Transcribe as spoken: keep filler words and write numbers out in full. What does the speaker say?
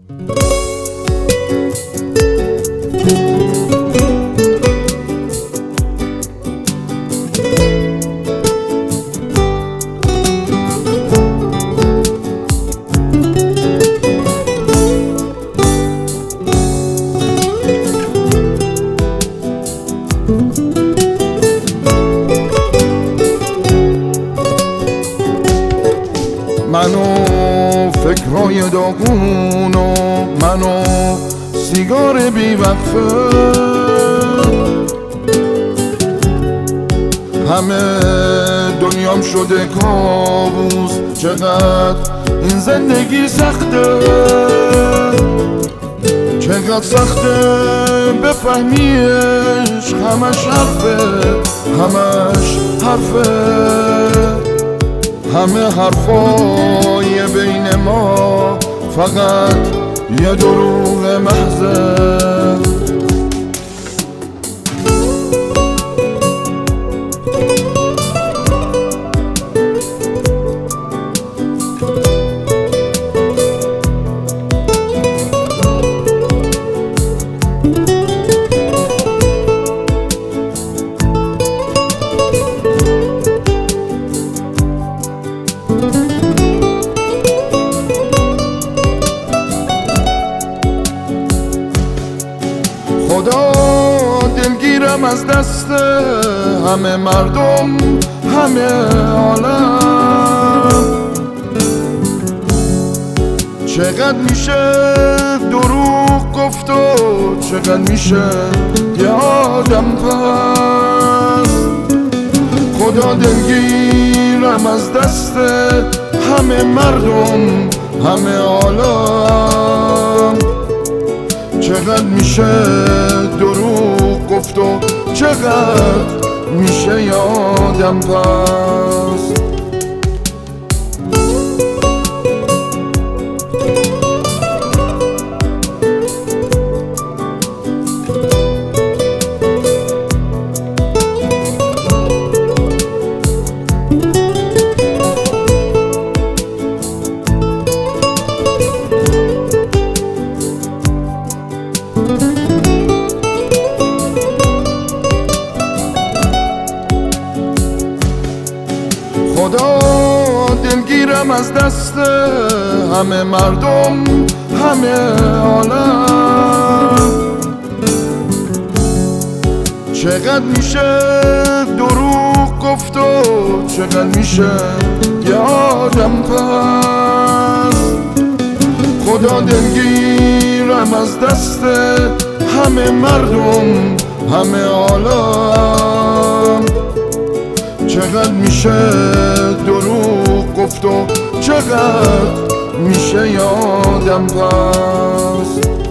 منو فکرهای داغون و منو سیگار بیوقفه، همه دنیام شده کابوس. چقدر این زندگی سخته، چقدر سخته بفهمیش. همش حرفه، همش حرفه، همه حرفای بین ما فقط یه دروغ محضه. خدا دلگیرم از دست همه مردم، همه عالم. چقدر میشه دروغ گفت و چقدر میشه یه آدم پست. خدا دلگیرم از دست همه مردم، همه عالم. چقدر میشه دروغ گفت و چقدر میشه یادم پس. خدا دلگیرم از دست همه مردم، همه عالم. چقدر میشه دروغ گفت و چقدر میشه یه آدم پس. خدا دلگیرم از دست همه مردم، همه عالم. چقدر میشه دروغ گفت و چقدر میشه یادم پس.